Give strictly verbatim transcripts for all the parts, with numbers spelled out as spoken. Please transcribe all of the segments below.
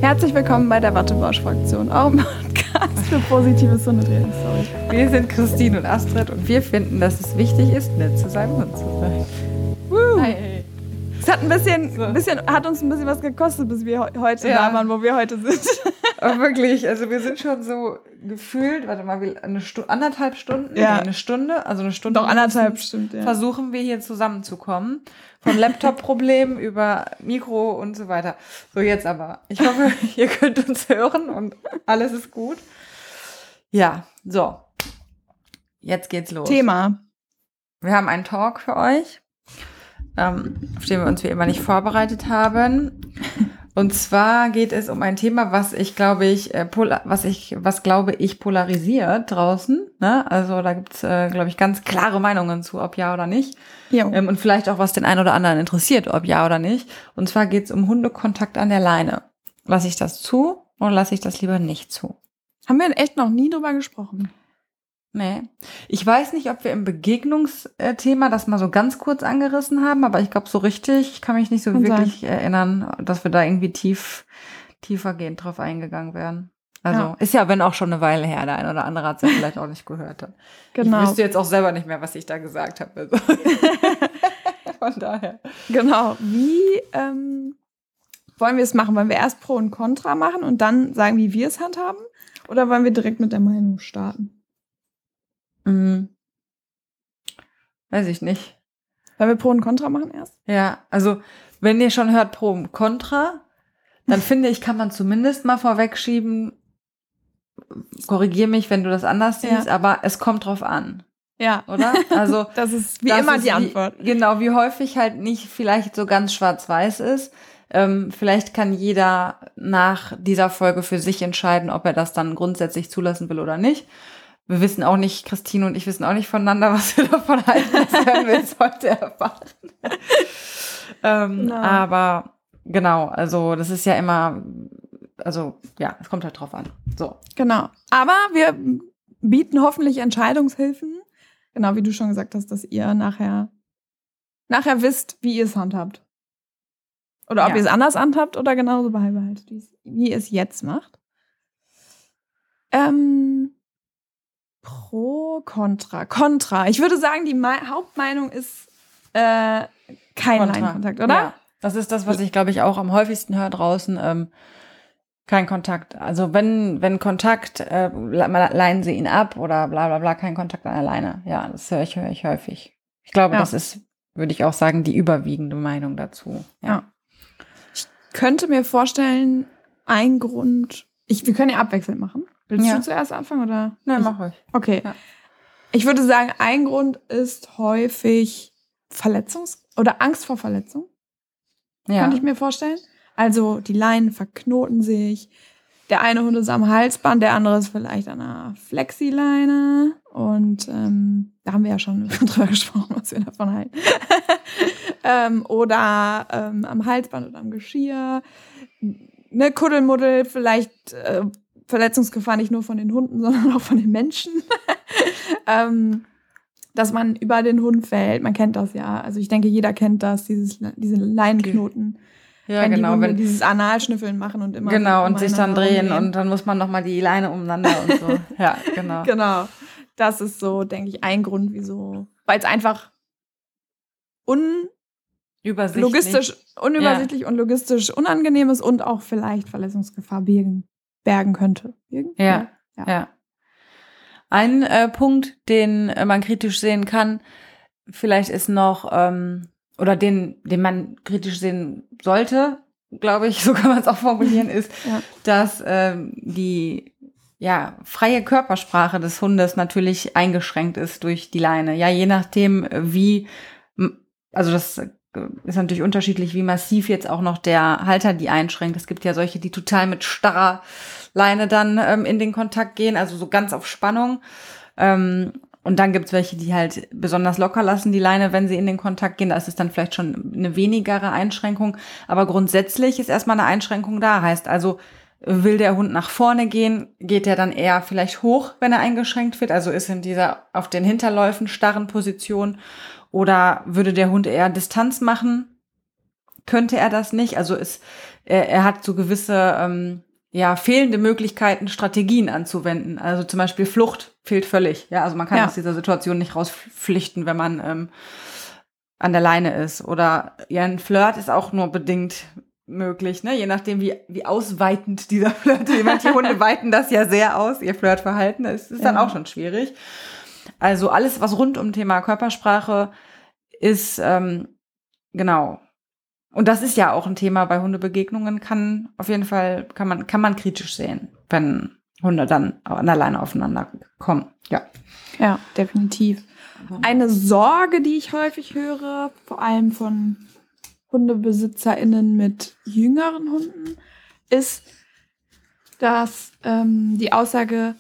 Herzlich willkommen bei der Wattebausch-Fraktion, eurem Podcast für positives Hundetraining. Sorry. Wir sind Christine und Astrid und wir finden, dass es wichtig ist, nett zu seinem Hund zu sein. Woo. Hi. Es hat, ein bisschen, so. bisschen, hat uns ein bisschen was gekostet, bis wir heute ja. da waren, wo wir heute sind. Aber wirklich, also wir sind schon so gefühlt, warte mal, eine Stu- anderthalb Stunden, ja. nee, eine Stunde, also eine Stunde. Doch anderthalb Stunden, ja. Versuchen wir hier zusammenzukommen. Vom Laptop-Problem über Mikro und so weiter. So, jetzt aber. Ich hoffe, ihr könnt uns hören und alles ist gut. Ja, so. Jetzt geht's los. Thema. Wir haben einen Talk für euch, ähm, auf den wir uns wie immer nicht vorbereitet haben. Und zwar geht es um ein Thema, was ich glaube ich, äh, polar, was ich, was glaube ich polarisiert draußen. Ne? Also da gibt's, äh, glaube ich, ganz klare Meinungen zu, ob ja oder nicht. Ähm, und vielleicht auch, was den einen oder anderen interessiert, ob ja oder nicht. Und zwar geht's um Hundekontakt an der Leine. Lasse ich das zu oder lasse ich das lieber nicht zu? Haben wir echt noch nie drüber gesprochen. Nee. Ich weiß nicht, ob wir im Begegnungsthema das mal so ganz kurz angerissen haben, aber ich glaube so richtig, ich kann mich nicht so kann wirklich sein. erinnern, dass wir da irgendwie tief, tiefergehend drauf eingegangen wären. Also ja. ist ja, wenn auch schon eine Weile her, der eine oder andere hat es ja vielleicht auch nicht gehört. Dann. Genau. Ich wüsste jetzt auch selber nicht mehr, was ich da gesagt habe. Also. Von daher. Genau. Wie ähm, wollen wir es machen? Wollen wir erst Pro und Contra machen und dann sagen, wie wir es handhaben? Oder wollen wir direkt mit der Meinung starten? Mhm. Weiß ich nicht. Wollen wir Pro und Contra machen erst? Ja, also wenn ihr schon hört Pro und Contra, dann finde ich, kann man zumindest mal vorwegschieben, korrigier mich, wenn du das anders siehst, ja. aber es kommt drauf an. Ja. Oder? Also das ist wie das immer ist die Antwort. Wie, genau, wie häufig halt nicht vielleicht so ganz schwarz-weiß ist. Ähm, vielleicht kann jeder nach dieser Folge für sich entscheiden, ob er das dann grundsätzlich zulassen will oder nicht. Wir wissen auch nicht, Christine und ich wissen auch nicht voneinander, was wir davon halten. Das werden wir jetzt heute erfahren. ähm, genau. Aber genau, also das ist ja immer, also ja, es kommt halt drauf an. So. Genau. Aber wir bieten hoffentlich Entscheidungshilfen. Genau, wie du schon gesagt hast, dass ihr nachher, nachher wisst, wie ihr es handhabt. Oder ob ja. ihr es anders handhabt oder genauso beibehaltet, wie ihr es jetzt macht. Ähm... Pro, Contra. Contra. Ich würde sagen, die Me- Hauptmeinung ist äh, kein Contra. Leinenkontakt, oder? Ja, das ist das, was ich, glaube ich, auch am häufigsten höre draußen. Ähm, kein Kontakt. Also wenn wenn Kontakt, äh, leihen sie ihn ab oder bla bla bla, kein Kontakt an der Leine. Ja, das höre ich, höre ich häufig. Ich glaube, ja. das ist, würde ich auch sagen, die überwiegende Meinung dazu. Ja. ja. Ich könnte mir vorstellen, ein Grund, ich, wir können ja abwechselnd machen. Willst ja. du zuerst anfangen, oder? Nein, mach ruhig. Okay. Ja. Ich würde sagen, ein Grund ist häufig Verletzungs- oder Angst vor Verletzung. Ja. Könnte ich mir vorstellen. Also die Leinen verknoten sich. Der eine Hund ist am Halsband, der andere ist vielleicht an einer Flexileine. Und ähm, da haben wir ja schon drüber gesprochen, was wir davon halten. ähm, oder ähm, am Halsband oder am Geschirr. Ne, Kuddelmuddel, vielleicht äh, Verletzungsgefahr nicht nur von den Hunden, sondern auch von den Menschen. ähm, dass man über den Hund fällt. Man kennt das ja. Also ich denke, jeder kennt das, dieses, diese Leinenknoten. Ja, wenn genau. Die Hunde wenn dieses Analschnüffeln machen und immer. Genau, und sich dann drehen und dann muss man nochmal die Leine umeinander und so. Ja, genau. Genau. Das ist so, denke ich, ein Grund, wieso. Weil es einfach un logistisch, unübersichtlich ja. und logistisch unangenehm ist und auch vielleicht Verletzungsgefahr bergen. bergen könnte. Ja, ja. ja. Ein äh, Punkt, den äh, man kritisch sehen kann, vielleicht ist noch, ähm, oder den, den man kritisch sehen sollte, glaube ich, so kann man es auch formulieren, ist, ja. dass ähm, die ja, freie Körpersprache des Hundes natürlich eingeschränkt ist durch die Leine. Ja, je nachdem, wie, also das ist natürlich unterschiedlich, wie massiv jetzt auch noch der Halter die einschränkt. Es gibt ja solche, die total mit starrer Leine dann ähm, in den Kontakt gehen, also so ganz auf Spannung. Ähm, und dann gibt's welche, die halt besonders locker lassen, die Leine, wenn sie in den Kontakt gehen. Da ist es dann vielleicht schon eine wenigere Einschränkung. Aber grundsätzlich ist erstmal eine Einschränkung da. Heißt also, will der Hund nach vorne gehen, geht er dann eher vielleicht hoch, wenn er eingeschränkt wird. Also ist in dieser auf den Hinterläufen starren Position. Oder würde der Hund eher Distanz machen? Könnte er das nicht? Also es er, er hat so gewisse ähm, ja fehlende Möglichkeiten, Strategien anzuwenden. Also zum Beispiel Flucht fehlt völlig. Ja, also man kann ja. aus dieser Situation nicht rausflüchten, wenn man ähm, an der Leine ist. Oder ja, ein Flirt ist auch nur bedingt möglich, ne? Je nachdem, wie, wie ausweitend dieser Flirt. Manche Hunde weiten das ja sehr aus, ihr Flirtverhalten. Das ist dann ja. auch schon schwierig. Also alles, was rund um Thema Körpersprache ist, ähm, genau. Und das ist ja auch ein Thema bei Hundebegegnungen, kann auf jeden Fall, kann man, kann man kritisch sehen, wenn Hunde dann an der Leine aufeinander kommen. Ja. Ja, definitiv. Eine Sorge, die ich häufig höre, vor allem von HundebesitzerInnen mit jüngeren Hunden, ist, dass ähm, die Aussage,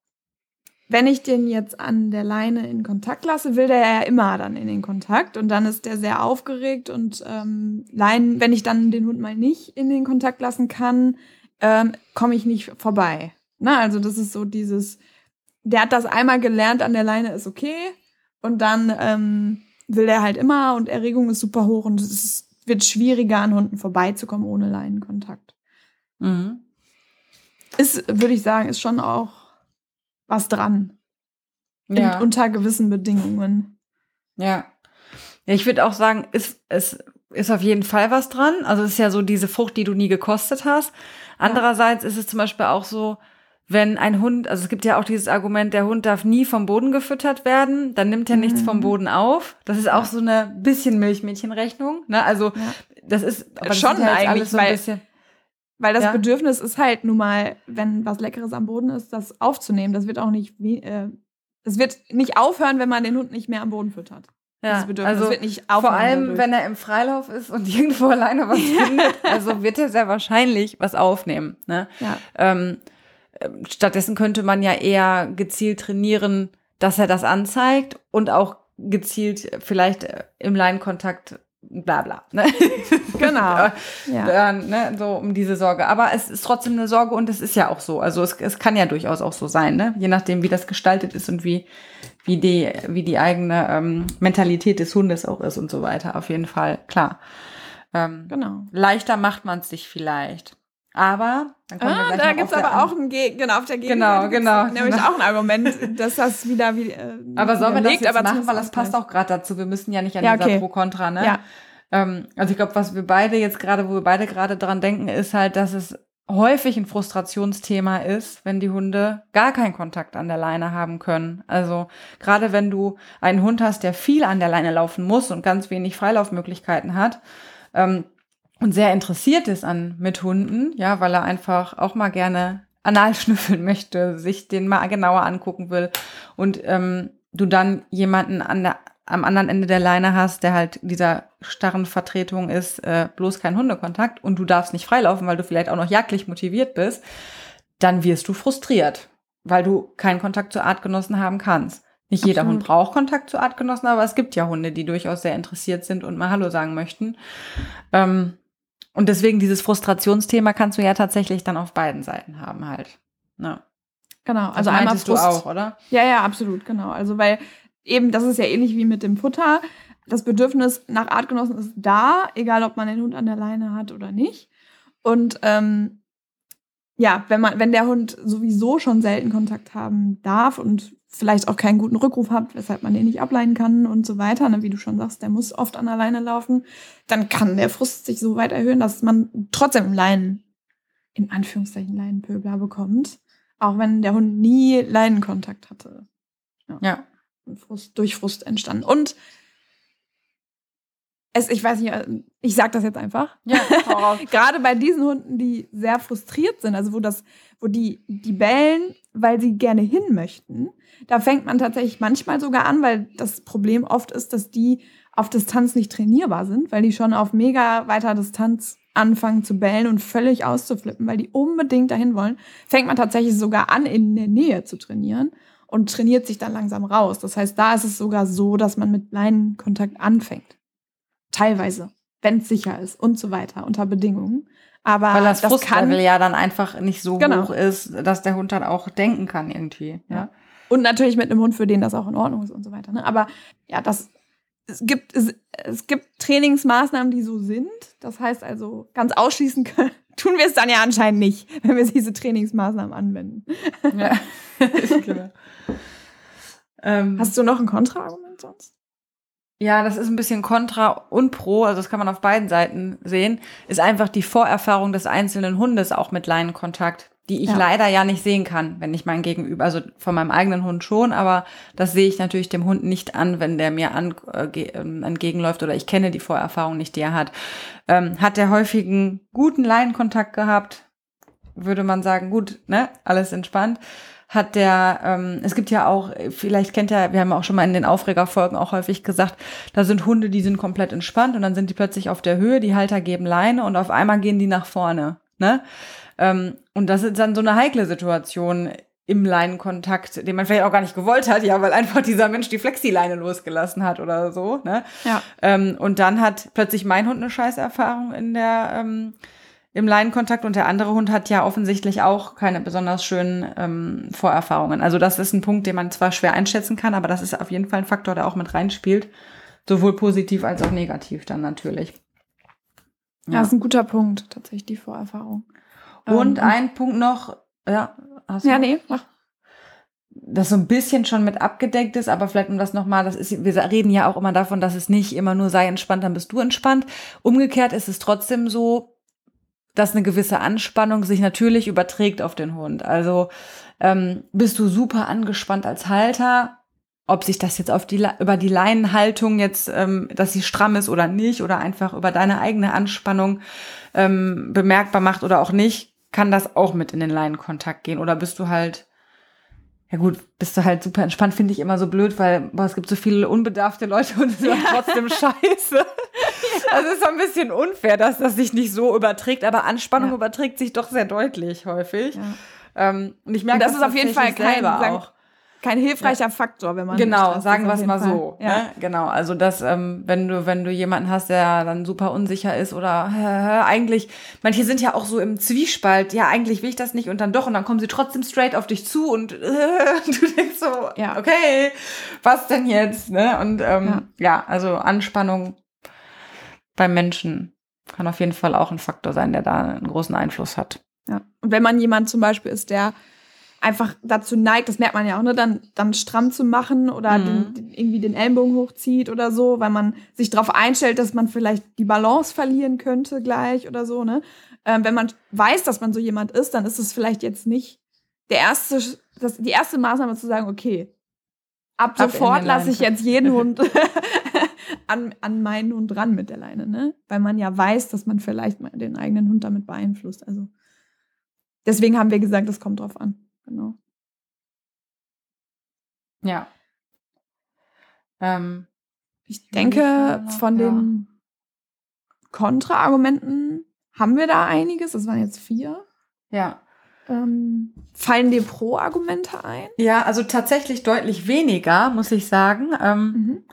wenn ich den jetzt an der Leine in Kontakt lasse, will der ja immer dann in den Kontakt und dann ist der sehr aufgeregt und ähm, Leinen, wenn ich dann den Hund mal nicht in den Kontakt lassen kann, ähm, komme ich nicht vorbei. Na, also das ist so dieses, der hat das einmal gelernt, an der Leine ist okay und dann ähm, will der halt immer und Erregung ist super hoch und es ist, wird schwieriger, an Hunden vorbeizukommen ohne Leinenkontakt. Mhm. Ist, würde ich sagen, ist schon auch was dran. Ja. In, unter gewissen Bedingungen. Ja. Ja, ich würde auch sagen, es ist, ist, ist auf jeden Fall was dran. Also es ist ja so diese Frucht, die du nie gekostet hast. Andererseits ja. ist es zum Beispiel auch so, wenn ein Hund, also es gibt ja auch dieses Argument, der Hund darf nie vom Boden gefüttert werden, dann nimmt er mhm. nichts vom Boden auf. Das ist auch ja. so eine bisschen Milchmädchenrechnung. Ne? Also ja. das ist aber das schon ja eigentlich, alles so ein weil, bisschen. Weil das ja? Bedürfnis ist halt nun mal, wenn was Leckeres am Boden ist, das aufzunehmen. Das wird auch nicht, äh, das wird nicht aufhören, wenn man den Hund nicht mehr am Boden füttert. Ja, also wird nicht vor allem, dadurch. Wenn er im Freilauf ist und irgendwo alleine was findet, also wird er sehr wahrscheinlich was aufnehmen. Ne? Ja. Ähm, stattdessen könnte man ja eher gezielt trainieren, dass er das anzeigt und auch gezielt vielleicht im Leinenkontakt bla bla. Ne? Genau. ja. äh, ne? So um diese Sorge. Aber es ist trotzdem eine Sorge und es ist ja auch so. Also es, es kann ja durchaus auch so sein, ne? Je nachdem, wie das gestaltet ist und wie wie die wie die eigene ähm, Mentalität des Hundes auch ist und so weiter. Auf jeden Fall, klar. Ähm, genau. Leichter macht man es sich vielleicht. Aber dann kommen ah, wir da gibt's aber auch ein Ge- genau auf der Genau, Gegenseite genau. Nämlich genau. auch ein Argument, dass das wieder wie äh, Aber sollen wir das jetzt aber machen, weil das passt auch gerade dazu. Wir müssen ja nicht an ja, dieser okay. Pro-Kontra, ne? Ja. Ähm, also ich glaube, was wir beide jetzt gerade, wo wir beide gerade dran denken, ist halt, dass es häufig ein Frustrationsthema ist, wenn die Hunde gar keinen Kontakt an der Leine haben können. Also gerade wenn du einen Hund hast, der viel an der Leine laufen muss und ganz wenig Freilaufmöglichkeiten hat, ähm, und sehr interessiert ist an mit Hunden, ja, weil er einfach auch mal gerne anal schnüffeln möchte, sich den mal genauer angucken will und ähm, du dann jemanden an der, am anderen Ende der Leine hast, der halt dieser starren Vertretung ist, äh, bloß kein Hundekontakt und du darfst nicht freilaufen, weil du vielleicht auch noch jagdlich motiviert bist, dann wirst du frustriert, weil du keinen Kontakt zu Artgenossen haben kannst. Nicht jeder Absolut. Hund braucht Kontakt zu Artgenossen, aber es gibt ja Hunde, die durchaus sehr interessiert sind und mal Hallo sagen möchten. Ähm, Und deswegen dieses Frustrationsthema kannst du ja tatsächlich dann auf beiden Seiten haben halt. Ja. Genau, Das also einmal Frust. Du auch, oder? Ja, ja, absolut, genau. Also weil eben, das ist ja ähnlich wie mit dem Futter. Das Bedürfnis nach Artgenossen ist da, egal ob man den Hund an der Leine hat oder nicht. Und ähm, ja, wenn man, wenn der Hund sowieso schon selten Kontakt haben darf und vielleicht auch keinen guten Rückruf hat, weshalb man den nicht ableinen kann und so weiter, ne, wie du schon sagst, der muss oft an der Leine laufen, dann kann der Frust sich so weit erhöhen, dass man trotzdem Leinen, in Anführungszeichen Leinenpöbler bekommt, auch wenn der Hund nie Leinenkontakt hatte. Ja. ja. Frust, durch Frust entstanden. Und es, ich weiß nicht, ich sag das jetzt einfach. Ja, gerade bei diesen Hunden, die sehr frustriert sind, also wo das, wo die, die bellen, weil sie gerne hin möchten, da fängt man tatsächlich manchmal sogar an, weil das Problem oft ist, dass die auf Distanz nicht trainierbar sind, weil die schon auf mega weiter Distanz anfangen zu bellen und völlig auszuflippen, weil die unbedingt dahin wollen, fängt man tatsächlich sogar an, in der Nähe zu trainieren und trainiert sich dann langsam raus. Das heißt, da ist es sogar so, dass man mit Leinenkontakt anfängt. Teilweise, wenn es sicher ist und so weiter, unter Bedingungen. Aber weil das, das Frustlevel ja dann einfach nicht so genau. hoch ist, dass der Hund dann auch denken kann irgendwie. Ja. ja. Und natürlich mit einem Hund, für den das auch in Ordnung ist und so weiter. Ne? Aber ja, das es gibt, es, es gibt Trainingsmaßnahmen, die so sind. Das heißt also, ganz ausschließen können, tun wir es dann ja anscheinend nicht, wenn wir diese Trainingsmaßnahmen anwenden. Ja, ist klar. ähm, Hast du noch ein Kontraargument sonst? Ja, das ist ein bisschen Kontra und Pro, also das kann man auf beiden Seiten sehen, ist einfach die Vorerfahrung des einzelnen Hundes auch mit Leinenkontakt, die ich ja. leider ja nicht sehen kann, wenn ich mein Gegenüber, also von meinem eigenen Hund schon, aber das sehe ich natürlich dem Hund nicht an, wenn der mir an, äh, entgegenläuft oder ich kenne die Vorerfahrung nicht, die er hat. Ähm, hat der häufigen guten Leinenkontakt gehabt, würde man sagen, gut, ne, alles entspannt. Hat der, ähm, es gibt ja auch, vielleicht kennt ihr, wir haben auch schon mal in den Aufregerfolgen auch häufig gesagt, da sind Hunde, die sind komplett entspannt und dann sind die plötzlich auf der Höhe, die Halter geben Leine und auf einmal gehen die nach vorne, ne? Ähm, und das ist dann so eine heikle Situation im Leinenkontakt, den man vielleicht auch gar nicht gewollt hat, ja, weil einfach dieser Mensch die Flexileine losgelassen hat oder so, ne? Ja. Ähm, und dann hat plötzlich mein Hund eine Scheißerfahrung in der, ähm, im Leinenkontakt und der andere Hund hat ja offensichtlich auch keine besonders schönen ähm, Vorerfahrungen. Also das ist ein Punkt, den man zwar schwer einschätzen kann, aber das ist auf jeden Fall ein Faktor, der auch mit reinspielt. Sowohl positiv als auch negativ dann natürlich. Ja, ja, das ist ein guter Punkt, tatsächlich die Vorerfahrung. Und ähm, ein Punkt noch, ja. Hast du ja, nee, mach. Das so ein bisschen schon mit abgedeckt ist, aber vielleicht um das nochmal, das ist, wir reden ja auch immer davon, dass es nicht immer nur sei entspannt, dann bist du entspannt. Umgekehrt ist es trotzdem so, dass eine gewisse Anspannung sich natürlich überträgt auf den Hund. Also ähm, bist du super angespannt als Halter, ob sich das jetzt auf die über die Leinenhaltung jetzt, ähm, dass sie stramm ist oder nicht, oder einfach über deine eigene Anspannung ähm, bemerkbar macht oder auch nicht, kann das auch mit in den Leinenkontakt gehen. Oder bist du halt, ja gut, bist du halt super entspannt, finde ich immer so blöd, weil boah, es gibt so viele unbedarfte Leute und es ist ja. trotzdem scheiße. Ja. Also es ist so ein bisschen unfair, dass das sich nicht so überträgt, aber Anspannung ja. überträgt sich doch sehr deutlich häufig. Ja. Ähm, und ich merke, und das, das ist auf jeden Fall kein, sagen, auch. kein hilfreicher ja. Faktor, wenn man genau, sagen wir es mal Fall. so. Ja. Ne? Genau, also dass ähm, wenn du wenn du jemanden hast, der dann super unsicher ist oder äh, eigentlich, manche sind ja auch so im Zwiespalt, ja eigentlich will ich das nicht und dann doch und dann kommen sie trotzdem straight auf dich zu und äh, du denkst so, ja. okay, was denn jetzt? Ne? Und ähm, ja. ja, also Anspannung beim Menschen kann auf jeden Fall auch ein Faktor sein, der da einen großen Einfluss hat. Ja. Und wenn man jemand zum Beispiel ist, der einfach dazu neigt, das merkt man ja auch, ne, dann, dann stramm zu machen oder mhm. den, den, irgendwie den Ellenbogen hochzieht oder so, weil man sich darauf einstellt, dass man vielleicht die Balance verlieren könnte gleich oder so, ne? Ähm, wenn man weiß, dass man so jemand ist, dann ist es vielleicht jetzt nicht der erste, das, die erste Maßnahme zu sagen, okay, ab, ab sofort lasse ich jetzt jeden Hund an, an meinen Hund ran mit der Leine, ne? Weil man ja weiß, dass man vielleicht mal den eigenen Hund damit beeinflusst. Also deswegen haben wir gesagt, das kommt drauf an. Genau. Ja. Ähm, ich denke, von ja. den Kontraargumenten haben wir da einiges. Das waren jetzt vier. Ja. Ähm, fallen dir Pro-Argumente ein? Ja, also tatsächlich deutlich weniger, muss ich sagen. Ähm, mhm.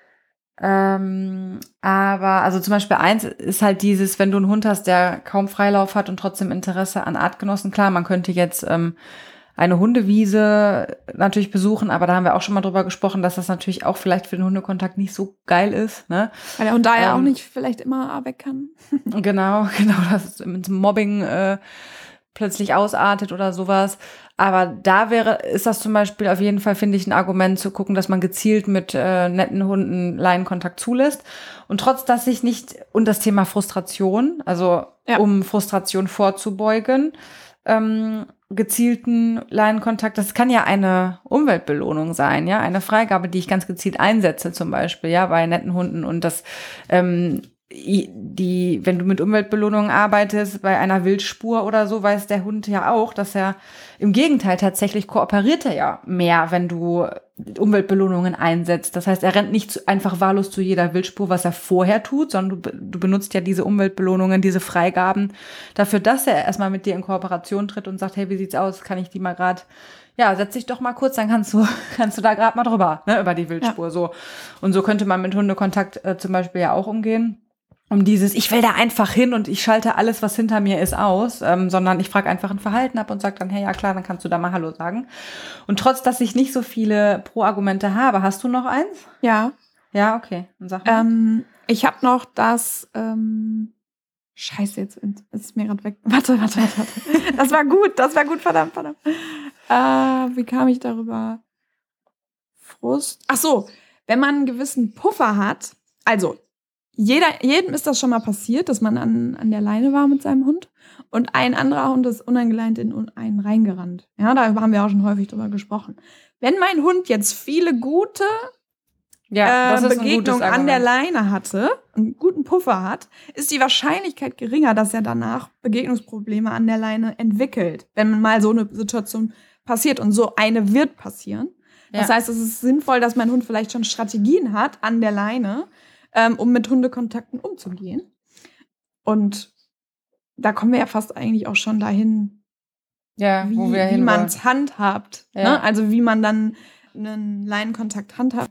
ähm, aber, also zum Beispiel eins ist halt dieses, wenn du einen Hund hast, der kaum Freilauf hat und trotzdem Interesse an Artgenossen. Klar, man könnte jetzt ähm, eine Hundewiese natürlich besuchen, aber da haben wir auch schon mal drüber gesprochen, dass das natürlich auch vielleicht für den Hundekontakt nicht so geil ist, ne? Weil der Hund da ja ähm, auch nicht vielleicht immer weg kann. Genau, genau, dass es mit Mobbing äh, plötzlich ausartet oder sowas. Aber da wäre, ist das zum Beispiel auf jeden Fall, finde ich, ein Argument zu gucken, dass man gezielt mit äh, netten Hunden Leinenkontakt zulässt. Und trotz, dass sich nicht, und das Thema Frustration, also ja. um Frustration vorzubeugen, ähm, gezielten Leinenkontakt, das kann ja eine Umweltbelohnung sein, ja, eine Freigabe, die ich ganz gezielt einsetze, zum Beispiel, ja, bei netten Hunden und das, ähm, die, wenn du mit Umweltbelohnungen arbeitest, bei einer Wildspur oder so, weiß der Hund ja auch, dass er im Gegenteil tatsächlich kooperiert er ja mehr, wenn du Umweltbelohnungen einsetzt. Das heißt, er rennt nicht zu, einfach wahllos zu jeder Wildspur, was er vorher tut, sondern du, du benutzt ja diese Umweltbelohnungen, diese Freigaben dafür, dass er erstmal mit dir in Kooperation tritt und sagt, hey, wie sieht's aus? Kann ich die mal gerade, ja, setz dich doch mal kurz, dann kannst du, kannst du da gerade mal drüber, ne, über die Wildspur, ja. so. Und so könnte man mit Hundekontakt äh, zum Beispiel ja auch umgehen. Um dieses, ich will da einfach hin und ich schalte alles, was hinter mir ist, aus, ähm, sondern ich frage einfach ein Verhalten ab und sage dann, hey, ja klar, dann kannst du da mal Hallo sagen. Und trotz, dass ich nicht so viele Pro-Argumente habe, hast du noch eins? Ja, Ja, okay. Und sag mal. Ähm, ich habe noch das, ähm, Scheiße, jetzt ist mir gerade weg. Warte, warte, warte, warte. Das war gut, das war gut, verdammt, verdammt. Äh, wie kam ich darüber? Frust. Ach so, wenn man einen gewissen Puffer hat, also jeder, jedem ist das schon mal passiert, dass man an, an der Leine war mit seinem Hund und ein anderer Hund ist unangeleint in einen reingerannt. Ja, da haben wir auch schon häufig drüber gesprochen. Wenn mein Hund jetzt viele gute ja, das äh, ist Begegnungen an der Leine hatte, einen guten Puffer hat, ist die Wahrscheinlichkeit geringer, dass er danach Begegnungsprobleme an der Leine entwickelt, wenn mal so eine Situation passiert. Und so eine wird passieren. Ja. Das heißt, es ist sinnvoll, dass mein Hund vielleicht schon Strategien hat an der Leine, ähm, um mit Hundekontakten umzugehen. Und da kommen wir ja fast eigentlich auch schon dahin, ja, wie, wo wir wie man es handhabt. Ja. Ne? Also wie man dann einen Leinenkontakt handhabt,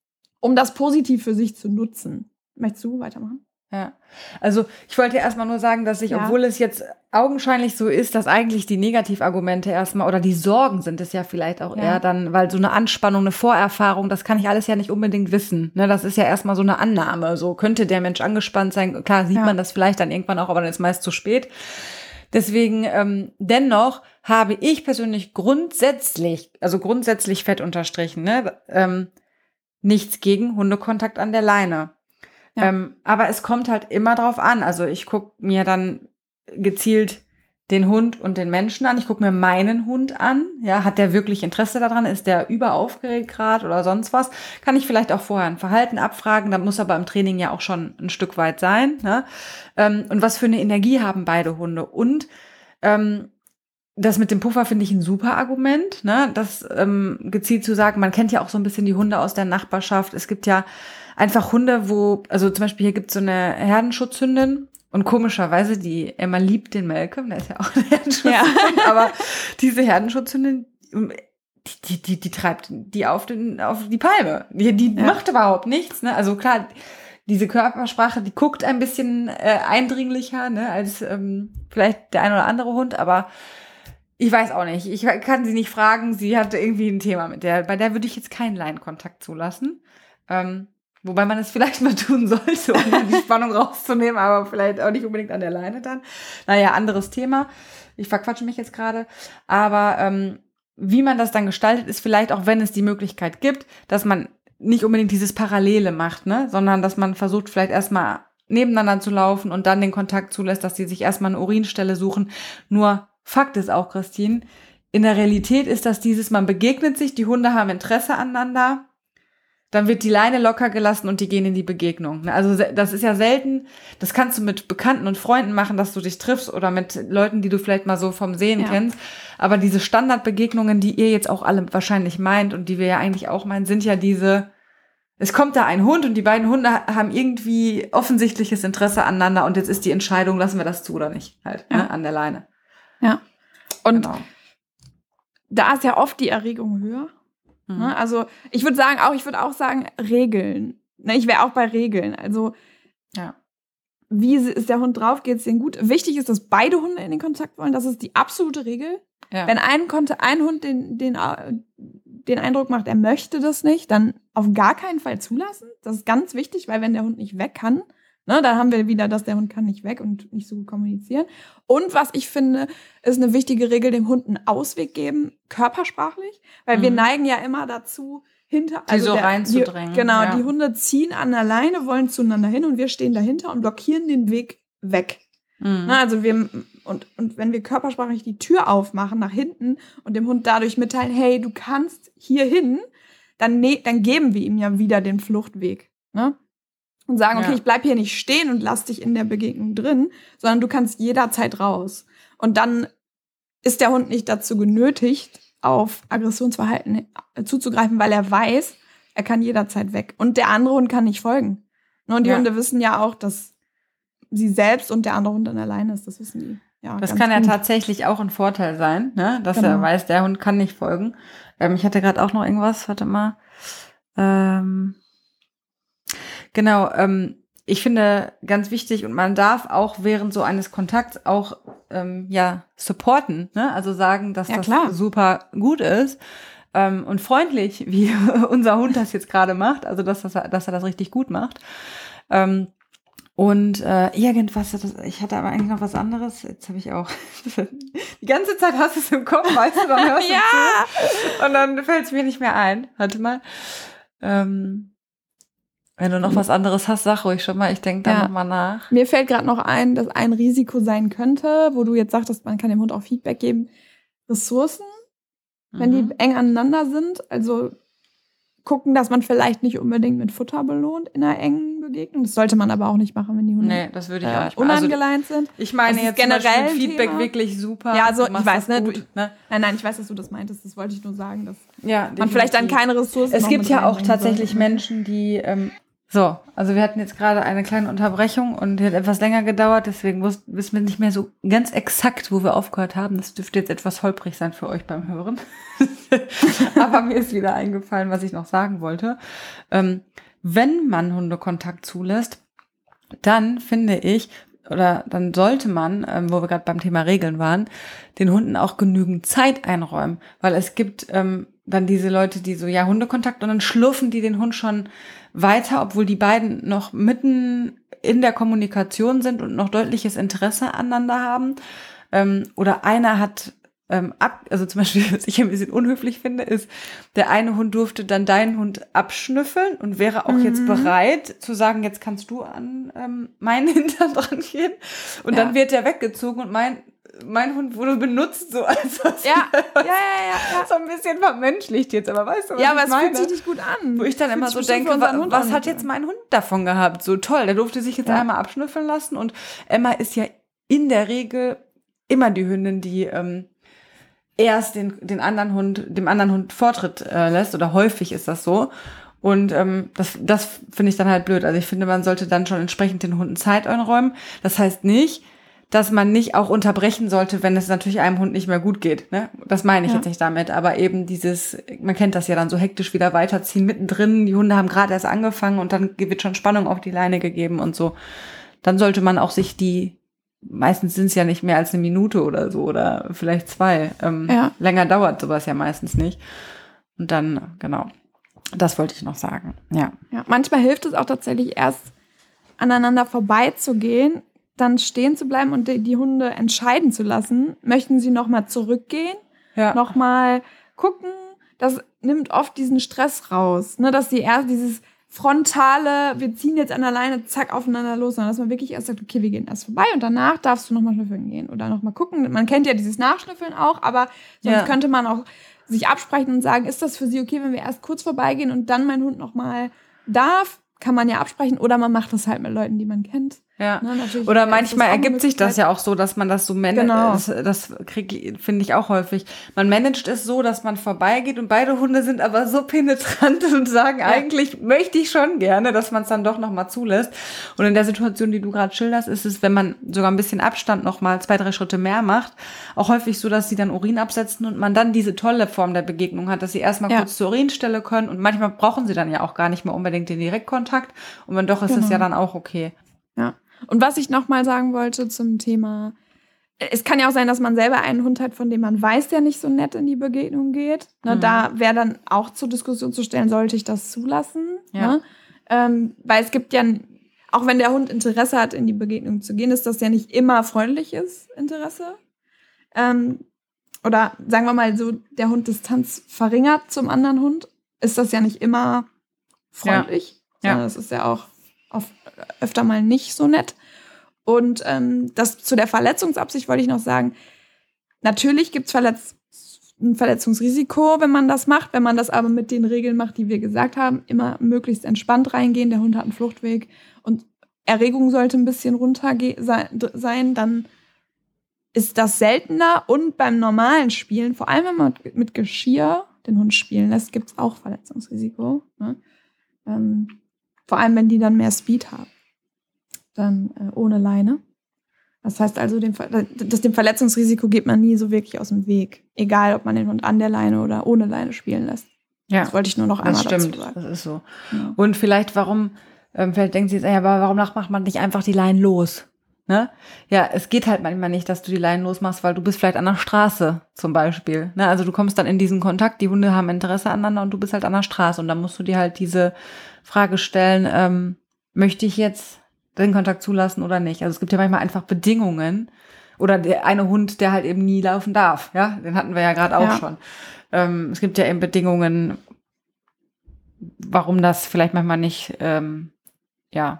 um das positiv für sich zu nutzen. Möchtest du weitermachen? Ja, also ich wollte erstmal nur sagen, dass ich, ja. obwohl es jetzt augenscheinlich so ist, dass eigentlich die Negativargumente erstmal oder die Sorgen sind es ja vielleicht auch ja. eher dann, weil so eine Anspannung, eine Vorerfahrung, das kann ich alles ja nicht unbedingt wissen. Ne, das ist ja erstmal so eine Annahme. So könnte der Mensch angespannt sein. Klar sieht ja. man das vielleicht dann irgendwann auch, aber dann ist meist zu spät. Deswegen ähm, dennoch habe ich persönlich grundsätzlich, also grundsätzlich fett unterstrichen, ne, ähm, nichts gegen Hundekontakt an der Leine. Ja. Ähm, aber es kommt halt immer drauf an. Also ich gucke mir dann gezielt den Hund und den Menschen an. Ich gucke mir meinen Hund an. Ja, hat der wirklich Interesse daran? Ist der überaufgeregt gerade oder sonst was? Kann ich vielleicht auch vorher ein Verhalten abfragen. Da muss aber im Training ja auch schon ein Stück weit sein. Ne? Ähm, und was für eine Energie haben beide Hunde? Und ähm, das mit dem Puffer finde ich ein super Argument. Ne? Das ähm, gezielt zu sagen, man kennt ja auch so ein bisschen die Hunde aus der Nachbarschaft. Es gibt ja einfach Hunde, wo, also zum Beispiel hier gibt es so eine Herdenschutzhündin und komischerweise, die Emma liebt den Malcolm, der ist ja auch eine Herdenschutzhündin, ja. aber diese Herdenschutzhündin, die, die, die, die treibt die auf, den, auf die Palme. Die, die ja. macht überhaupt nichts. Ne? Also klar, diese Körpersprache, die guckt ein bisschen äh, eindringlicher, ne, als ähm, vielleicht der ein oder andere Hund, aber ich weiß auch nicht. Ich kann sie nicht fragen. Sie hatte irgendwie ein Thema mit der. Bei der würde ich jetzt keinen Leinenkontakt zulassen. Ähm, Wobei man es vielleicht mal tun sollte, um die Spannung rauszunehmen, aber vielleicht auch nicht unbedingt an der Leine dann. Naja, anderes Thema. Ich verquatsche mich jetzt gerade. Aber ähm, wie man das dann gestaltet, ist vielleicht auch, wenn es die Möglichkeit gibt, dass man nicht unbedingt dieses Parallele macht, ne, sondern dass man versucht, vielleicht erstmal nebeneinander zu laufen und dann den Kontakt zulässt, dass die sich erstmal eine Urinstelle suchen. Nur Fakt ist auch, Christine, in der Realität ist das dieses, man begegnet sich, die Hunde haben Interesse aneinander, dann wird die Leine locker gelassen und die gehen in die Begegnung. Also das ist ja selten, das kannst du mit Bekannten und Freunden machen, dass du dich triffst oder mit Leuten, die du vielleicht mal so vom Sehen ja. kennst. Aber diese Standardbegegnungen, die ihr jetzt auch alle wahrscheinlich meint und die wir ja eigentlich auch meinen, sind ja diese, es kommt da ein Hund und die beiden Hunde haben irgendwie offensichtliches Interesse aneinander und jetzt ist die Entscheidung, lassen wir das zu oder nicht, halt, ja. ne, an der Leine. Ja. Und genau. da ist ja oft die Erregung höher. Mhm. Ne? Also ich würde sagen, auch ich würde auch sagen, Regeln. Ne, ich wäre auch bei Regeln. Also ja. wie ist der Hund drauf? Geht es denen gut? Wichtig ist, dass beide Hunde in den Kontakt wollen. Das ist die absolute Regel. Ja. Wenn ein, ein Hund den, den, den Eindruck macht, er möchte das nicht, dann auf gar keinen Fall zulassen. Das ist ganz wichtig, weil wenn der Hund nicht weg kann, ne, dann haben wir wieder, dass der Hund kann nicht weg und nicht so gut kommunizieren. Und was ich finde, ist eine wichtige Regel, dem Hund einen Ausweg geben, körpersprachlich. Weil mhm. wir neigen ja immer dazu, hinter, die also so der, reinzudrängen. Die, genau, ja. die Hunde ziehen an der Leine, wollen zueinander hin und wir stehen dahinter und blockieren den Weg weg. Mhm. Ne, also wir, und, und wenn wir körpersprachlich die Tür aufmachen nach hinten und dem Hund dadurch mitteilen, hey, du kannst hier hin, dann, ne, dann geben wir ihm ja wieder den Fluchtweg. Ne? Und sagen, okay, ja. ich bleib hier nicht stehen und lass dich in der Begegnung drin, sondern du kannst jederzeit raus. Und dann ist der Hund nicht dazu genötigt, auf Aggressionsverhalten zuzugreifen, weil er weiß, er kann jederzeit weg. Und der andere Hund kann nicht folgen. Und die ja. Hunde wissen ja auch, dass sie selbst und der andere Hund an der Leine ist. Das wissen die. Ja, das kann gut. ja tatsächlich auch ein Vorteil sein, ne? Dass genau. er weiß, der Hund kann nicht folgen. Ähm, ich hatte gerade auch noch irgendwas, warte mal. Ähm Genau, ähm, ich finde ganz wichtig und man darf auch während so eines Kontakts auch ähm, ja supporten, ne? Also sagen, dass ja, das klar. super gut ist. ähm, und freundlich, wie unser Hund das jetzt gerade macht, also dass, dass, er, dass er das richtig gut macht. Ähm, und äh, irgendwas, das, ich hatte aber eigentlich noch was anderes, jetzt habe ich auch, die ganze Zeit hast du es im Kopf, weißt du, dann hörst du ja. zu und dann fällt es mir nicht mehr ein. Warte mal. Ähm, wenn du noch was anderes hast, sag ruhig schon mal, ich denke da ja. nochmal nach. Mir fällt gerade noch ein, dass ein Risiko sein könnte, wo du jetzt sagtest, man kann dem Hund auch Feedback geben, Ressourcen, mhm. wenn die eng aneinander sind, also gucken, dass man vielleicht nicht unbedingt mit Futter belohnt in einer engen Begegnung. Das sollte man aber auch nicht machen, wenn die Hunde nee, das würde ich äh, auch nicht machen. unangeleint also, sind. Ich meine jetzt generell Feedback Thema. Wirklich super. Ja, also ich weiß, ne, gut, du, ne? Nein, nein, ich weiß, dass du das meintest. Das wollte ich nur sagen, dass ja, man vielleicht dann keine Ressourcen Es gibt ja auch tatsächlich sollte. Menschen, die ähm, so, also wir hatten jetzt gerade eine kleine Unterbrechung und die hat etwas länger gedauert, deswegen wissen wir nicht mehr so ganz exakt, wo wir aufgehört haben. Das dürfte jetzt etwas holprig sein für euch beim Hören. Aber mir ist wieder eingefallen, was ich noch sagen wollte. Ähm, wenn man Hundekontakt zulässt, dann finde ich, oder dann sollte man, ähm, wo wir gerade beim Thema Regeln waren, den Hunden auch genügend Zeit einräumen. Weil es gibt ähm, dann diese Leute, die so, ja, Hundekontakt, und dann schlurfen die den Hund schon weiter, obwohl die beiden noch mitten in der Kommunikation sind und noch deutliches Interesse aneinander haben. Ähm, oder einer hat ähm, ab, also zum Beispiel, was ich ein bisschen unhöflich finde, ist, der eine Hund durfte dann deinen Hund abschnüffeln und wäre auch mhm. jetzt bereit zu sagen, jetzt kannst du an ähm, meinen Hintern dran gehen. Und ja. dann wird der weggezogen und mein mein Hund wurde benutzt, so als was. Ja, ja, ja, ja, ja. So ein bisschen vermenschlicht jetzt, aber weißt du, was ja, ich aber meine? es fühlt sich nicht gut an. Wo ich dann immer so denke, wa- was hat jetzt mein Hund davon gehabt? So toll, der durfte sich jetzt ja. einmal abschnüffeln lassen und Emma ist ja in der Regel immer die Hündin, die ähm, erst den, den anderen Hund, dem anderen Hund Vortritt äh, lässt, oder häufig ist das so. Und ähm, das, das finde ich dann halt blöd. Also ich finde, man sollte dann schon entsprechend den Hunden Zeit einräumen. Das heißt nicht, dass man nicht auch unterbrechen sollte, wenn es natürlich einem Hund nicht mehr gut geht. Ne? Das meine ich ja. jetzt nicht damit, aber eben dieses, man kennt das ja dann so hektisch wieder weiterziehen, mittendrin, die Hunde haben gerade erst angefangen und dann wird schon Spannung auf die Leine gegeben und so. Dann sollte man auch sich die, meistens sind es ja nicht mehr als eine Minute oder so oder vielleicht zwei. Ähm, ja. Länger dauert sowas ja meistens nicht. Und dann, genau, das wollte ich noch sagen. Ja. Ja, manchmal hilft es auch tatsächlich erst, aneinander vorbeizugehen, dann stehen zu bleiben und die, die Hunde entscheiden zu lassen. Möchten sie nochmal zurückgehen? Ja. Nochmal gucken? Das nimmt oft diesen Stress raus, ne? Dass sie erst dieses frontale, wir ziehen jetzt an der Leine, zack, aufeinander los, sondern dass man wirklich erst sagt, okay, wir gehen erst vorbei und danach darfst du nochmal schnüffeln gehen oder nochmal gucken. Man kennt ja dieses Nachschnüffeln auch, aber sonst ja. könnte man auch sich absprechen und sagen, ist das für sie okay, wenn wir erst kurz vorbeigehen und dann mein Hund nochmal darf? Kann man ja absprechen oder man macht das halt mit Leuten, die man kennt. Ja. Ne, oder manchmal ergibt sich das ja auch so, dass man das so managt. Genau. Das, das krieg, finde ich auch häufig. Man managt es so, dass man vorbeigeht und beide Hunde sind aber so penetrant und sagen, ja. eigentlich möchte ich schon gerne, dass man es dann doch nochmal zulässt. Und in der Situation, die du gerade schilderst, ist es, wenn man sogar ein bisschen Abstand nochmal zwei, drei Schritte mehr macht, auch häufig so, dass sie dann Urin absetzen und man dann diese tolle Form der Begegnung hat, dass sie erstmal ja. kurz zur Urinstelle können und manchmal brauchen sie dann ja auch gar nicht mehr unbedingt den Direktkontakt und wenn doch, ist es genau. ja dann auch okay. Ja. Und was ich noch mal sagen wollte zum Thema, es kann ja auch sein, dass man selber einen Hund hat, von dem man weiß, der nicht so nett in die Begegnung geht. Ne, mhm. Da wäre dann auch zur Diskussion zu stellen, sollte ich das zulassen? Ja. Ne? Ähm, weil es gibt ja, auch wenn der Hund Interesse hat, in die Begegnung zu gehen, ist das ja nicht immer freundliches Interesse. Ähm, oder sagen wir mal so, der Hund Distanz verringert zum anderen Hund, ist das ja nicht immer freundlich. Ja. Ja. Das ist ja auch auf, öfter mal nicht so nett. Und ähm, das zu der Verletzungsabsicht wollte ich noch sagen, natürlich gibt es Verletz- ein Verletzungsrisiko, wenn man das macht. Wenn man das aber mit den Regeln macht, die wir gesagt haben, immer möglichst entspannt reingehen, der Hund hat einen Fluchtweg und Erregung sollte ein bisschen runter ge- sein, dann ist das seltener. Und beim normalen Spielen, vor allem wenn man mit Geschirr den Hund spielen lässt, gibt es auch Verletzungsrisiko. Ne? Ähm, Vor allem, wenn die dann mehr Speed haben. Dann äh, ohne Leine. Das heißt also, dem, Ver- das, dem Verletzungsrisiko geht man nie so wirklich aus dem Weg. Egal, ob man den Hund an der Leine oder ohne Leine spielen lässt. Ja, das wollte ich nur noch einmal das stimmt, dazu sagen. Das ist so. Ja. Und vielleicht, warum, ähm, vielleicht denken Sie jetzt, ja, aber warum macht man nicht einfach die Leine los? Ne? Ja, es geht halt manchmal nicht, dass du die Leinen losmachst, weil du bist vielleicht an der Straße zum Beispiel. Ne? Also du kommst dann in diesen Kontakt, die Hunde haben Interesse aneinander und du bist halt an der Straße. Und dann musst du dir halt diese Frage stellen, ähm, möchte ich jetzt den Kontakt zulassen oder nicht? Also es gibt ja manchmal einfach Bedingungen. Oder der eine Hund, der halt eben nie laufen darf. Ja, den hatten wir ja gerade auch ja. schon. Ähm, es gibt ja eben Bedingungen, warum das vielleicht manchmal nicht, ähm, ja,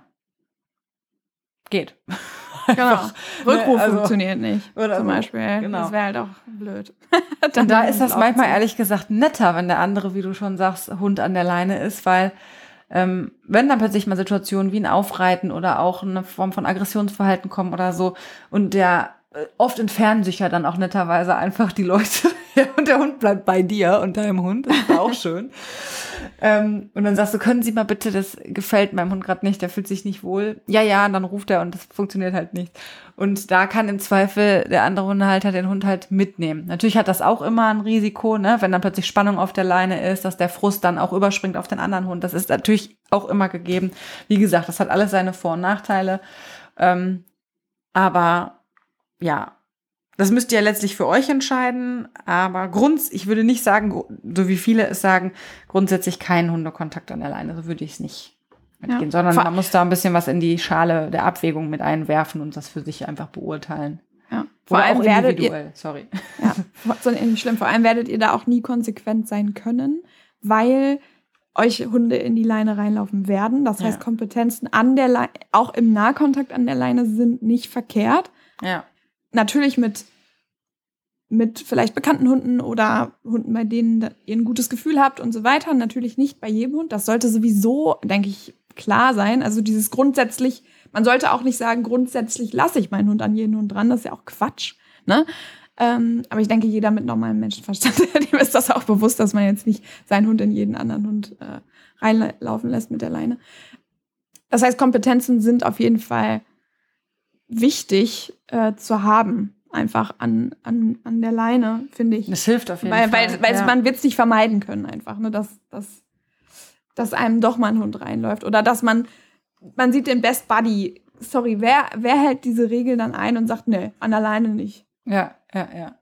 geht. Genau. Rückruf ne, also, funktioniert nicht, oder zum so. Beispiel. Genau. Das wäre halt auch blöd. Und da ist das manchmal ehrlich gesagt netter, wenn der andere, wie du schon sagst, Hund an der Leine ist, weil ähm, wenn dann plötzlich mal Situationen wie ein Aufreiten oder auch eine Form von Aggressionsverhalten kommen oder so und der äh, oft entfernen sich ja dann auch netterweise einfach die Leute und der Hund bleibt bei dir und deinem Hund, das ist auch schön. Ähm, und dann sagst du, können Sie mal bitte, das gefällt meinem Hund gerade nicht, der fühlt sich nicht wohl. Ja, ja, und dann ruft er und das funktioniert halt nicht. Und da kann im Zweifel der andere Hundehalter den Hund halt mitnehmen. Natürlich hat das auch immer ein Risiko, ne, wenn dann plötzlich Spannung auf der Leine ist, dass der Frust dann auch überspringt auf den anderen Hund. Das ist natürlich auch immer gegeben. Wie gesagt, das hat alles seine Vor- und Nachteile. Ähm, aber ja, das müsst ihr ja letztlich für euch entscheiden, aber grunds, ich würde nicht sagen, so wie viele es sagen, grundsätzlich keinen Hundekontakt an der Leine, so würde ich es nicht mitgehen, ja. sondern man muss da ein bisschen was in die Schale der Abwägung mit einwerfen und das für sich einfach beurteilen. Ja. Vor Oder allem auch werdet ihr, sorry. Ja, nicht schlimm. Vor allem werdet ihr da auch nie konsequent sein können, weil euch Hunde in die Leine reinlaufen werden. Das heißt, ja. Kompetenzen an der Leine, auch im Nahkontakt an der Leine sind nicht verkehrt. Ja. Natürlich mit, mit vielleicht bekannten Hunden oder Hunden, bei denen ihr ein gutes Gefühl habt und so weiter. Natürlich nicht bei jedem Hund. Das sollte sowieso, denke ich, klar sein. Also dieses grundsätzlich, man sollte auch nicht sagen, grundsätzlich lasse ich meinen Hund an jeden Hund dran. Das ist ja auch Quatsch. Ne? Ähm, aber ich denke, jeder mit normalem Menschenverstand, dem ist das auch bewusst, dass man jetzt nicht seinen Hund in jeden anderen Hund äh, reinlaufen lässt mit der Leine. Das heißt, Kompetenzen sind auf jeden Fall wichtig äh, zu haben, einfach an, an, an der Leine, finde ich. Das hilft auf jeden weil, Fall. Weil, weil ja. man wird es nicht vermeiden können, einfach, ne, dass, dass, dass einem doch mal ein Hund reinläuft. Oder dass man, man sieht den Best Buddy. Sorry, wer, wer hält diese Regel dann ein und sagt, nee, an der Leine nicht? Ja, ja, ja.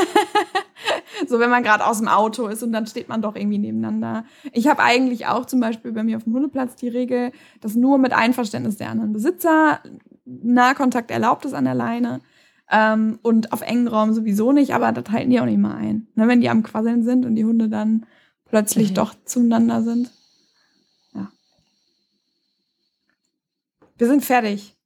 So, wenn man gerade aus dem Auto ist und dann steht man doch irgendwie nebeneinander. Ich habe eigentlich auch zum Beispiel bei mir auf dem Hundeplatz die Regel, dass nur mit Einverständnis der anderen Besitzer Nahkontakt erlaubt ist an der Leine. Ähm, und auf engen Raum sowieso nicht, aber das halten die auch nicht mal ein. Ne, wenn die am Quasseln sind und die Hunde dann plötzlich mhm. doch zueinander sind. Ja. Wir sind fertig.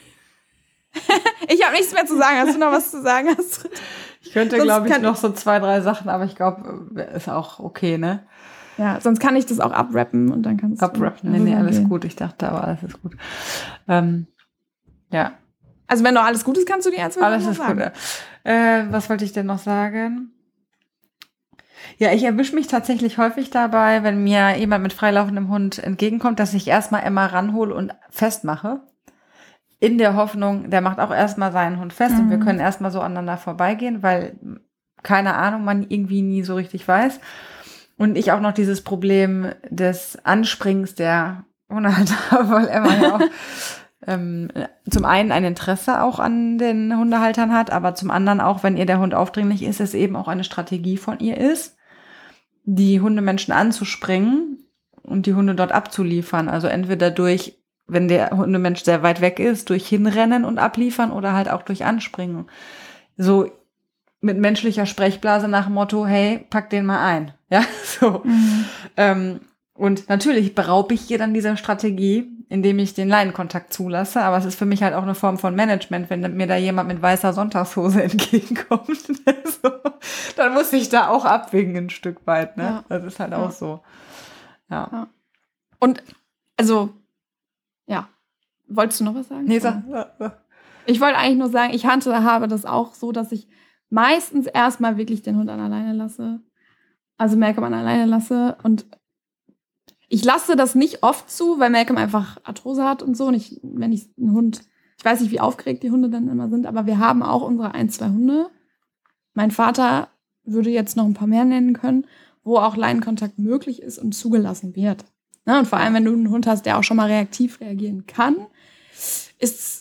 Ich habe nichts mehr zu sagen. Hast du noch was zu sagen, Astrid? Ich könnte, glaube ich, noch so zwei, drei Sachen, aber ich glaube, ist auch okay, ne? Ja, sonst kann ich das auch abrappen und dann kannst du... Abrappen, nee, nee, alles gehen. Gut. Ich dachte aber, alles ist gut. Ähm, ja. Also wenn noch alles gut ist, kannst du dir jetzt Alles ist sagen. Gut. Äh, was wollte ich denn noch sagen? Ja, ich erwische mich tatsächlich häufig dabei, wenn mir jemand mit freilaufendem Hund entgegenkommt, dass ich erstmal Emma ranhole und festmache. In der Hoffnung, der macht auch erstmal seinen Hund fest mhm. und wir können erstmal so aneinander vorbeigehen, weil, keine Ahnung, man irgendwie nie so richtig weiß. Und ich auch noch dieses Problem des Anspringens der Hundehalter habe, weil Emma ja auch ähm, zum einen ein Interesse auch an den Hundehaltern hat, aber zum anderen auch, wenn ihr der Hund aufdringlich ist, es eben auch eine Strategie von ihr ist, die Hundemenschen anzuspringen und die Hunde dort abzuliefern. Also entweder durch, wenn der Hundemensch sehr weit weg ist, durch Hinrennen und abliefern oder halt auch durch Anspringen. So mit menschlicher Sprechblase nach dem Motto, hey, pack den mal ein. Ja, so. Mhm. Ähm, und natürlich beraube ich ihr dann dieser Strategie, indem ich den Leinenkontakt zulasse. Aber es ist für mich halt auch eine Form von Management, wenn mir da jemand mit weißer Sonntagshose entgegenkommt. So, dann muss ich da auch abwägen ein Stück weit. Ne? Ja. Das ist halt ja. auch so. Ja. ja. Und also, ja. Wolltest du noch was sagen? Nee, sag. Ich wollte eigentlich nur sagen, ich habe das auch so, dass ich meistens erstmal wirklich den Hund an alleine lasse. Also Malcolm an alleine lasse. Und ich lasse das nicht oft zu, weil Malcolm einfach Arthrose hat und so. Und ich, wenn ich einen Hund, ich weiß nicht, wie aufgeregt die Hunde dann immer sind, aber wir haben auch unsere ein, zwei Hunde. Mein Vater würde jetzt noch ein paar mehr nennen können, wo auch Leinenkontakt möglich ist und zugelassen wird. Ne? Und vor allem, wenn du einen Hund hast, der auch schon mal reaktiv reagieren kann, ist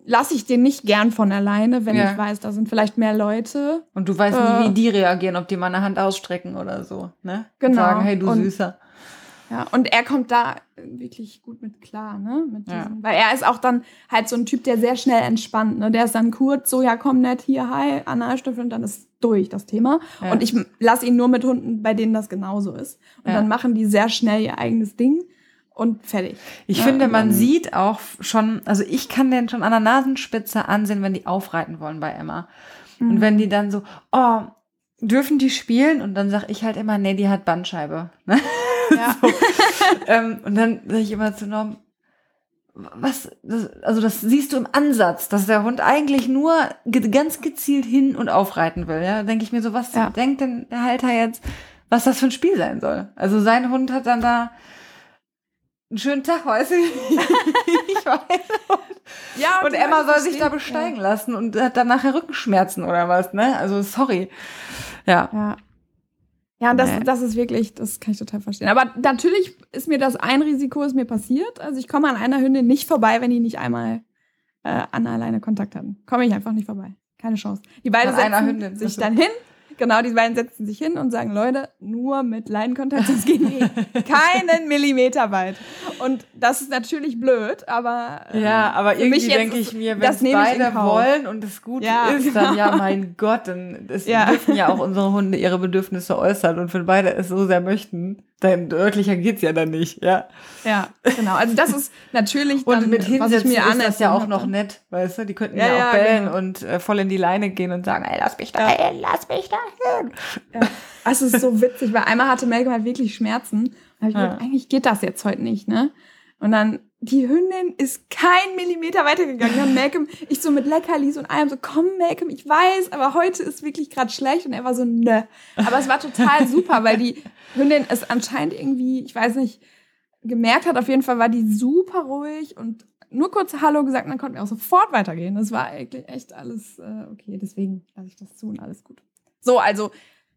lasse ich den nicht gern von alleine, wenn ja. ich weiß, da sind vielleicht mehr Leute. Und du weißt äh, nie, wie die reagieren, ob die mal eine Hand ausstrecken oder so, ne? Genau. Und sagen, hey, du und, Süßer. Ja, und er kommt da wirklich gut mit klar, ne? Mit diesem, ja. Weil er ist auch dann halt so ein Typ, der sehr schnell entspannt, ne? Der ist dann kurz so, ja, komm nett, hier, hi, Analstift, und dann ist durch das Thema. Ja. Und ich lasse ihn nur mit Hunden, bei denen das genauso ist. Und ja. dann machen die sehr schnell ihr eigenes Ding. Und fertig. Ich ja, finde, man sieht auch schon, also ich kann den schon an der Nasenspitze ansehen, wenn die aufreiten wollen bei Emma. Mhm. Und wenn die dann so, oh, dürfen die spielen? Und dann sage ich halt immer, nee, die hat Bandscheibe. Ne? Ja. So. ähm, und dann sage ich immer zu Norm, was, das, also das siehst du im Ansatz, dass der Hund eigentlich nur ge- ganz gezielt hin- und aufreiten will. Ja, da denke ich mir so, was ja. denkt denn der Halter jetzt, was das für ein Spiel sein soll? Also sein Hund hat dann da einen schönen Tag, weißt du? Ich weiß. Ja, und, und Emma soll sich da besteigen ja. lassen und hat dann nachher Rückenschmerzen oder was, ne? Also, sorry. Ja. Ja, ja und das, nee. das ist wirklich, das kann ich total verstehen. Aber natürlich ist mir das ein Risiko, ist mir passiert. Also, ich komme an einer Hündin nicht vorbei, wenn die nicht einmal äh, an alleine Kontakt hatten. Komme ich einfach nicht vorbei. Keine Chance. Die beiden setzen einer Hündin, sich dann hin. Genau, die beiden setzen sich hin und sagen, Leute, nur mit Leinenkontakt, das geht nicht. Keinen Millimeter weit. Und das ist natürlich blöd, aber ähm, ja, aber irgendwie denke ich mir, wenn es beide wollen und es gut ja, ist, genau. dann ja, mein Gott, dann es ja. dürfen ja auch unsere Hunde ihre Bedürfnisse äußern. Und wenn beide es so sehr möchten, dann deutlicher geht's ja dann nicht, ja. Ja, genau. Also das ist natürlich dann, und mit Hinsetzen was ich mir ist das ja auch noch dann. Nett, weißt du? Die könnten ja, ja auch ja, bellen genau. und äh, voll in die Leine gehen und sagen, ey, lass mich da ja. hin, lass mich da hin. Ja. Das ist so witzig, weil einmal hatte Malcolm halt wirklich Schmerzen. Da hab ich gedacht, ja. eigentlich geht das jetzt heute nicht, ne? Und dann, die Hündin ist kein Millimeter weitergegangen. Dann Malcolm, ich so mit Leckerlis und allem so, komm Malcolm, ich weiß, aber heute ist wirklich gerade schlecht. Und er war so, ne. Aber es war total super, weil die Hündin es anscheinend irgendwie, ich weiß nicht, gemerkt hat. Auf jeden Fall war die super ruhig und nur kurz Hallo gesagt, und dann konnten wir auch sofort weitergehen. Das war eigentlich echt alles äh, okay. Deswegen lasse ich das zu und alles gut. So, also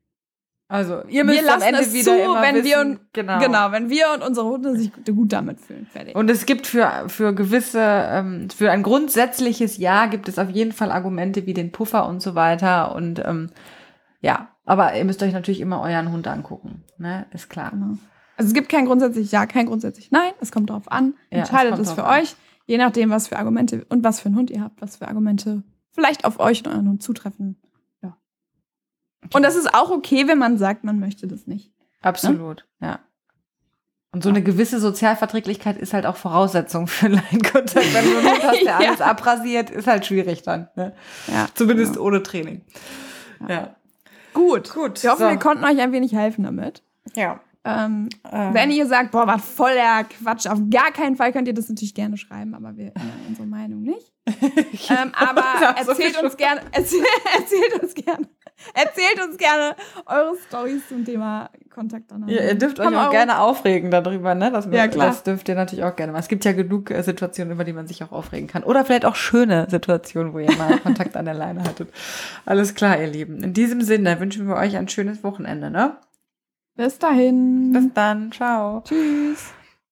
Also, ihr müsst wir am Ende es wieder zu, immer wenn wissen, wir und, genau. genau, wenn wir und unsere Hunde sich gut damit fühlen. Fertig. Und es gibt für für gewisse, ähm, für ein grundsätzliches Ja gibt es auf jeden Fall Argumente wie den Puffer und so weiter. Und ähm, ja, aber ihr müsst euch natürlich immer euren Hund angucken, ne? Ist klar. Genau. Also es gibt kein grundsätzlich Ja, kein grundsätzlich Nein. Es kommt darauf an. Ja, entscheidet es, es für an. euch, je nachdem, was für Argumente und was für einen Hund ihr habt, was für Argumente vielleicht auf euch und euren Hund zutreffen. Ja. Okay. Und das ist auch okay, wenn man sagt, man möchte das nicht. Absolut, ne? Ja. Und so eine gewisse Sozialverträglichkeit ist halt auch Voraussetzung für Leinenkontakt. Wenn du einen Hund hast, der ja. alles abrasiert, ist halt schwierig dann. Ne? Ja, Zumindest genau. ohne Training. Ja. ja. Gut. Gut. Wir hoffen, so. wir konnten euch ein wenig helfen damit. Ja. Ähm, ähm. Wenn ihr sagt, boah, war voller Quatsch, auf gar keinen Fall könnt ihr das natürlich gerne schreiben, aber wir ändern unsere Meinung nicht. ähm, aber erzählt so uns gerne, erzählt, erzählt uns gerne, erzählt uns gerne eure Storys zum Thema Kontakt. Ja, ihr dürft euch auch gerne aufregen darüber, ne? Das, ja, klar. Das dürft ihr natürlich auch gerne machen. Es gibt ja genug äh, Situationen, über die man sich auch aufregen kann. Oder vielleicht auch schöne Situationen, wo ihr mal Kontakt an der Leine hattet. Alles klar, ihr Lieben. In diesem Sinne wünschen wir euch ein schönes Wochenende, ne? Bis dahin. Bis dann. Ciao. Tschüss.